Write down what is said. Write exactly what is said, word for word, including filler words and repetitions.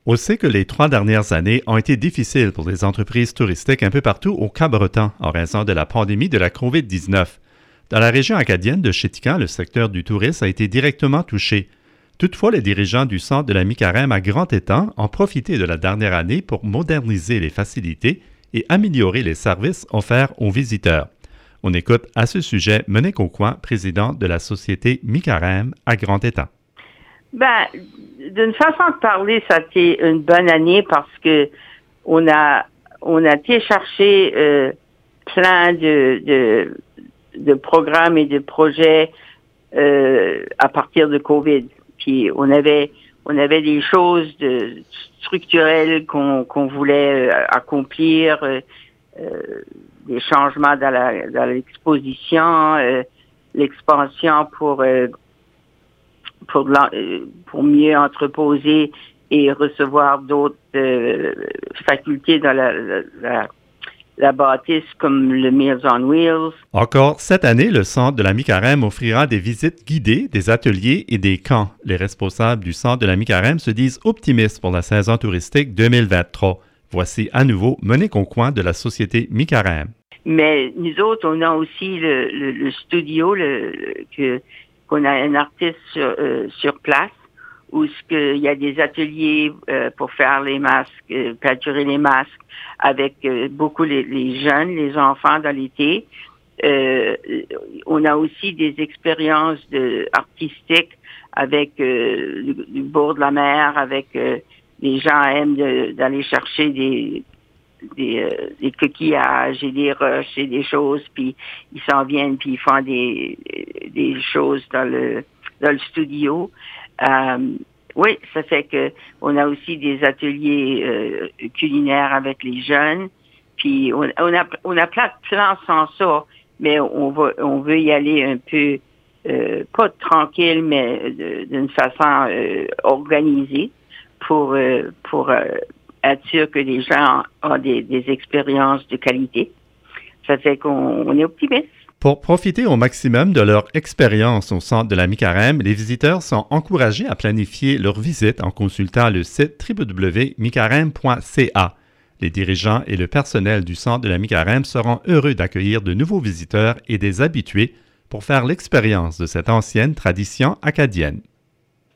On sait que les trois dernières années ont été difficiles pour les entreprises touristiques un peu partout au Cap-Breton en raison de la pandémie de la covid dix-neuf. Dans la région acadienne de Chéticamp, le secteur du tourisme a été directement touché. Toutefois, les dirigeants du centre de la Mi-Carême à Grand-Étang ont profité de la dernière année pour moderniser les facilités et améliorer les services offerts aux visiteurs. On écoute à ce sujet Monique Aucoin, présidente de la Société Mi-Carême à Grand-Étang. Ben, d'une façon de parler, ça a été une bonne année parce que on a on a été chercher euh, plein de, de de programmes et de projets euh, à partir de COVID. Puis on avait on avait des choses de, structurelles qu'on qu'on voulait euh, accomplir, euh, euh, des changements dans la dans l'exposition, euh, l'expansion pour euh, pour pour mieux entreposer et recevoir d'autres euh, facultés dans la, la, la la bâtisse comme le Meals on Wheels. Encore cette année, le Centre de la Mi-Carême offrira des visites guidées, des ateliers et des camps. Les responsables du Centre de la Mi-Carême se disent optimistes pour la saison touristique deux mille vingt-trois. Voici à nouveau Monique Aucoin de la Société Mi-Carême. Mais nous autres, on a aussi le, le, le studio, le, le, que, qu'on a un artiste sur, euh, sur place, où il y a des ateliers euh, pour faire les masques, euh, peinturer les masques, avec euh, beaucoup les, les jeunes, les enfants dans l'été. Euh, on a aussi des expériences de, artistiques avec euh, le, le bord de la mer, avec euh, les gens aiment de, d'aller chercher des des, euh, des coquillages et des roches et des choses, puis ils s'en viennent, puis ils font des des choses dans le dans le studio. Euh, oui, ça fait que on a aussi des ateliers euh, culinaires avec les jeunes. Puis on, on a on a plein de plans sans ça, mais on va on veut y aller un peu euh, pas tranquille, mais de, d'une façon euh, organisée pour euh, pour euh, être sûr que les gens ont des, des expériences de qualité. Ça fait qu'on on est optimiste. Pour profiter au maximum de leur expérience au Centre de la Mi-Carême, les visiteurs sont encouragés à planifier leur visite en consultant le site w w w point mi carême point c a. Les dirigeants et le personnel du Centre de la Mi-Carême seront heureux d'accueillir de nouveaux visiteurs et des habitués pour faire l'expérience de cette ancienne tradition acadienne.